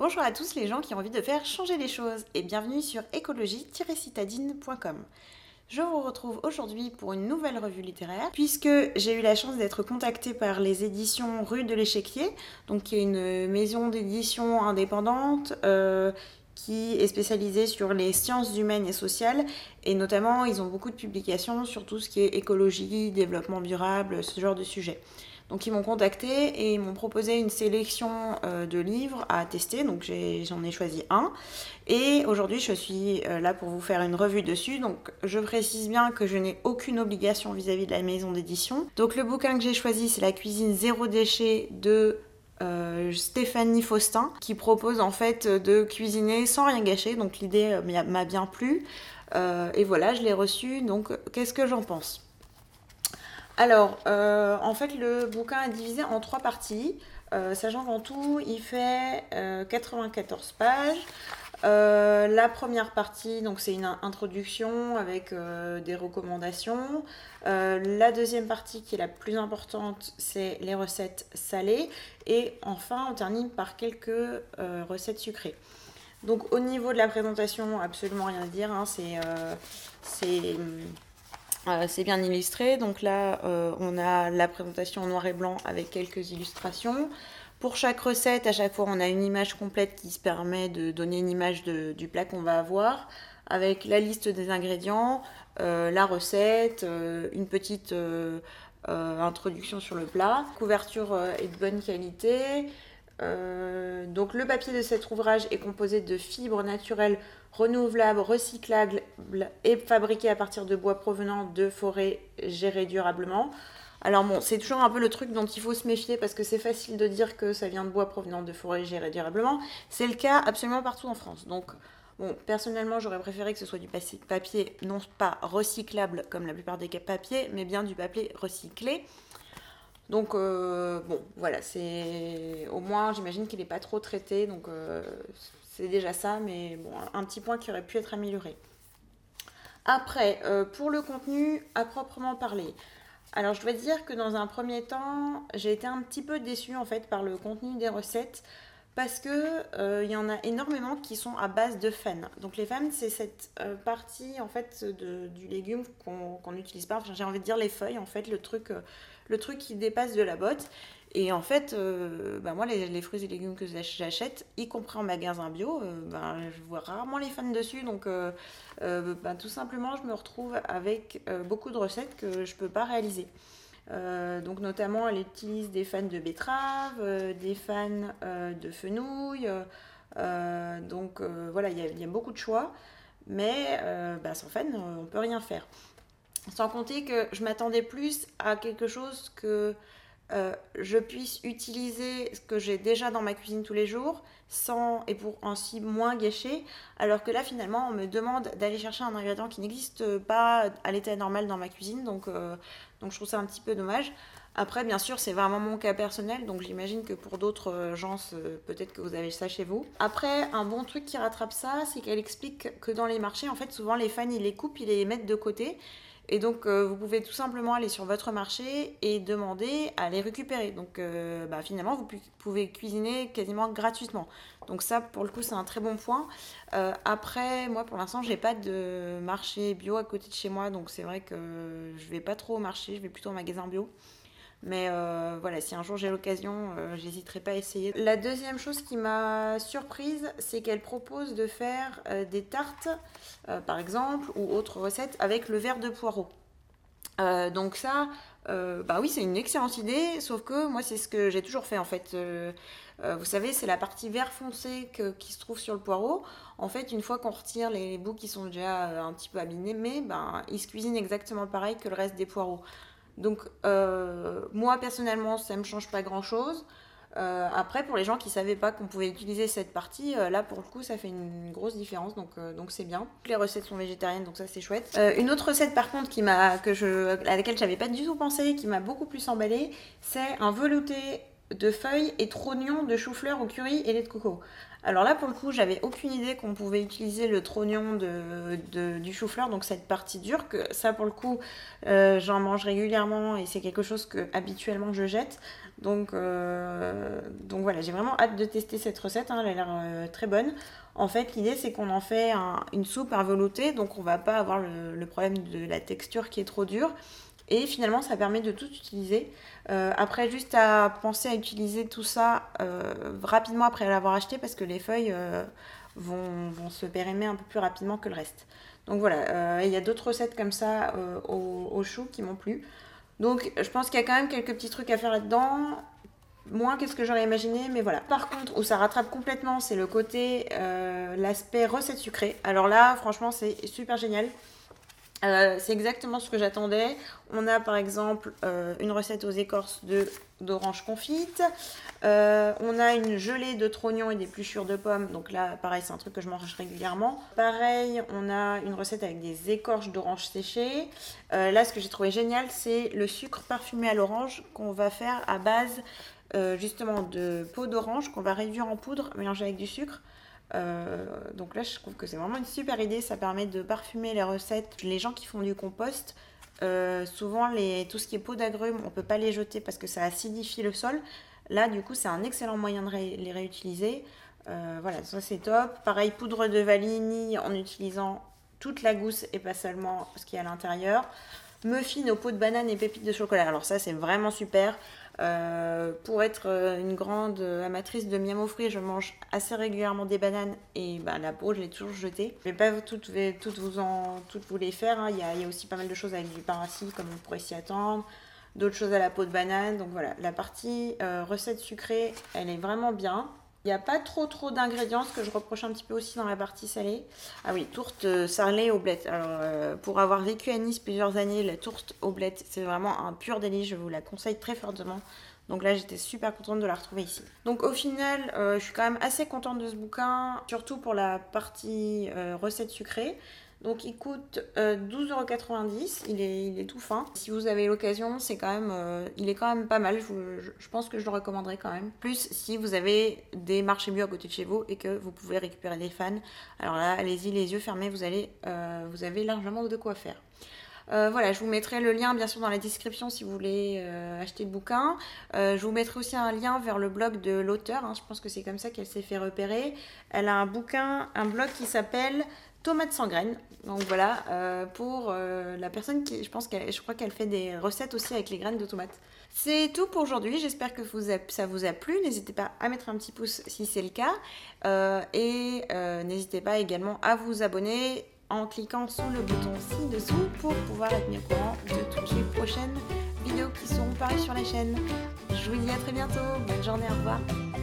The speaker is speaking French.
Bonjour à tous les gens qui ont envie de faire changer les choses et bienvenue sur écologie-citadine.com. Je vous retrouve aujourd'hui pour une nouvelle revue littéraire puisque j'ai eu la chance d'être contactée par les éditions Rue de l'Échiquier, donc qui est une maison d'édition indépendante qui est spécialisée sur les sciences humaines et sociales et notamment ils ont beaucoup de publications sur tout ce qui est écologie, développement durable, ce genre de sujet. Donc ils m'ont contacté et ils m'ont proposé une sélection de livres à tester, donc j'en ai choisi un. Et aujourd'hui je suis là pour vous faire une revue dessus, donc je précise bien que je n'ai aucune obligation vis-à-vis de la maison d'édition. Donc le bouquin que j'ai choisi c'est La cuisine zéro déchet de Stéphanie Faustin, qui propose en fait de cuisiner sans rien gâcher, donc l'idée m'a bien plu. Et voilà, je l'ai reçu, donc qu'est-ce que j'en pense ? Alors, en fait, le bouquin est divisé en 3 parties, sachant qu'en tout, il fait 94 pages. La première partie, donc c'est une introduction avec des recommandations. La deuxième partie, qui est la plus importante, c'est les recettes salées. Et enfin, on termine par quelques recettes sucrées. Donc, au niveau de la présentation, absolument rien à dire, hein, c'est bien illustré. Donc là, on a la présentation en noir et blanc avec quelques illustrations. Pour chaque recette, à chaque fois, on a une image complète qui se permet de donner une image du plat qu'on va avoir, avec la liste des ingrédients, la recette, une petite introduction sur le plat. La couverture est de bonne qualité. Donc le papier de cet ouvrage est composé de fibres naturelles renouvelables, recyclables et fabriquées à partir de bois provenant de forêts gérées durablement. Alors bon, c'est toujours un peu le truc dont il faut se méfier parce que c'est facile de dire que ça vient de bois provenant de forêts gérées durablement. C'est le cas absolument partout en France. Donc bon, personnellement, j'aurais préféré que ce soit du papier non pas recyclable comme la plupart des papiers, mais bien du papier recyclé. Donc bon, voilà, c'est au moins j'imagine qu'il n'est pas trop traité, donc c'est déjà ça, mais bon, un petit point qui aurait pu être amélioré. Après, pour le contenu à proprement parler, alors je dois dire que dans un premier temps, j'ai été un petit peu déçue en fait par le contenu des recettes parce que y en a énormément qui sont à base de fanes. Donc les fanes, c'est cette partie en fait du légume qu'on n'utilise pas. Enfin, j'ai envie de dire les feuilles en fait, le truc qui dépasse de la botte. Et en fait, moi, les fruits et légumes que j'achète, y compris en magasin bio, je vois rarement les fans dessus. Donc, tout simplement, je me retrouve avec beaucoup de recettes que je ne peux pas réaliser. Donc, notamment, elle utilise des fans de betterave, des fans de fenouil. Voilà, il y a beaucoup de choix. Mais sans fan, on ne peut rien faire. Sans compter que je m'attendais plus à quelque chose que je puisse utiliser ce que j'ai déjà dans ma cuisine tous les jours et pour ainsi moins gâcher, alors que là finalement on me demande d'aller chercher un ingrédient qui n'existe pas à l'état normal dans ma cuisine, donc je trouve ça un petit peu dommage. Après bien sûr c'est vraiment mon cas personnel, donc j'imagine que pour d'autres gens peut-être que vous avez ça chez vous. Après un bon truc qui rattrape ça, c'est qu'elle explique que dans les marchés en fait souvent les fans ils les coupent, ils les mettent de côté. Et donc, vous pouvez tout simplement aller sur votre marché et demander à les récupérer. Donc, finalement, vous pouvez cuisiner quasiment gratuitement. Donc ça, pour le coup, c'est un très bon point. Après, moi, pour l'instant, j'ai pas de marché bio à côté de chez moi. Donc, c'est vrai que je vais pas trop au marché. Je vais plutôt au magasin bio. Mais voilà, si un jour j'ai l'occasion, j'hésiterai pas à essayer. La deuxième chose qui m'a surprise, c'est qu'elle propose de faire des tartes, par exemple, ou autres recettes avec le verre de poireau. Donc ça, oui, c'est une excellente idée, sauf que moi, c'est ce que j'ai toujours fait en fait. Vous savez, c'est la partie vert foncé qui se trouve sur le poireau. En fait, une fois qu'on retire les bouts qui sont déjà un petit peu abîmés, ils se cuisinent exactement pareil que le reste des poireaux. Donc, moi, personnellement, ça ne me change pas grand-chose. Après, pour les gens qui ne savaient pas qu'on pouvait utiliser cette partie, là, pour le coup, ça fait une grosse différence, donc c'est bien. Les recettes sont végétariennes, donc ça, c'est chouette. Une autre recette, par contre, à laquelle je n'avais pas du tout pensé, qui m'a beaucoup plus emballée, c'est un velouté de feuilles et trognons de chou-fleur au curry et lait de coco. Alors là, pour le coup, j'avais aucune idée qu'on pouvait utiliser le trognon du chou-fleur, donc cette partie dure, que ça, pour le coup, j'en mange régulièrement et c'est quelque chose que habituellement je jette. Donc voilà, j'ai vraiment hâte de tester cette recette, hein, elle a l'air très bonne. En fait, l'idée c'est qu'on en fait une soupe à velouté, donc on va pas avoir le problème de la texture qui est trop dure. Et finalement, ça permet de tout utiliser. Après, juste à penser à utiliser tout ça rapidement après l'avoir acheté parce que les feuilles vont se périmer un peu plus rapidement que le reste. Donc voilà, il y a d'autres recettes comme ça au chou qui m'ont plu. Donc je pense qu'il y a quand même quelques petits trucs à faire là-dedans. Moins qu'est-ce que j'aurais imaginé, mais voilà. Par contre, où ça rattrape complètement, c'est le côté, l'aspect recette sucrée. Alors là, franchement, c'est super génial. C'est exactement ce que j'attendais. On a par exemple une recette aux écorces d'orange confite. On a une gelée de trognons et d'épluchures de pommes. Donc là, pareil, c'est un truc que je mange régulièrement. Pareil, on a une recette avec des écorces d'orange séchées. Là, ce que j'ai trouvé génial, c'est le sucre parfumé à l'orange qu'on va faire à base justement de peau d'orange qu'on va réduire en poudre mélangée avec du sucre. Donc là, je trouve que c'est vraiment une super idée. Ça permet de parfumer les recettes. Les gens qui font du compost, souvent tout ce qui est peau d'agrumes, on ne peut pas les jeter parce que ça acidifie le sol. Là, du coup, c'est un excellent moyen de les réutiliser. Voilà, ça c'est top. Pareil, poudre de vanille en utilisant toute la gousse et pas seulement ce qu'il y a à l'intérieur. Muffins aux peaux de banane et pépites de chocolat. Alors ça, c'est vraiment super. Pour être une grande amatrice de miam aux fruits, je mange assez régulièrement des bananes et la peau, je l'ai toujours jetée. Je ne vais pas toutes vous les faire. Hein. Il y a aussi pas mal de choses avec du paracis, comme on pourrait s'y attendre. D'autres choses à la peau de banane. Donc voilà, la partie recette sucrée, elle est vraiment bien. Il n'y a pas trop d'ingrédients, ce que je reproche un petit peu aussi dans la partie salée. Ah oui, tourte salée aux blettes. Alors, pour avoir vécu à Nice plusieurs années, la tourte aux blettes, c'est vraiment un pur délice. Je vous la conseille très fortement. Donc là, j'étais super contente de la retrouver ici. Donc au final, je suis quand même assez contente de ce bouquin, surtout pour la partie recettes sucrées. Donc il coûte 12,90 €, il est tout fin. Si vous avez l'occasion, il est quand même pas mal, je pense que je le recommanderais quand même. Plus si vous avez des marchés bio à côté de chez vous et que vous pouvez récupérer des fans. Alors là, allez-y, les yeux fermés, vous avez largement de quoi faire. Voilà, je vous mettrai le lien bien sûr dans la description si vous voulez acheter le bouquin. Je vous mettrai aussi un lien vers le blog de l'auteur, hein, je pense que c'est comme ça qu'elle s'est fait repérer. Elle a un blog qui s'appelle Tomates sans graines. Donc voilà, pour la personne qui, je crois qu'elle fait des recettes aussi avec les graines de tomates. C'est tout pour aujourd'hui, j'espère que ça vous a plu. N'hésitez pas à mettre un petit pouce si c'est le cas. N'hésitez pas également à vous abonner en cliquant sous le bouton ci-dessous pour pouvoir être mis au courant de toutes les prochaines vidéos qui seront parues sur la chaîne. Je vous dis à très bientôt, bonne journée, au revoir.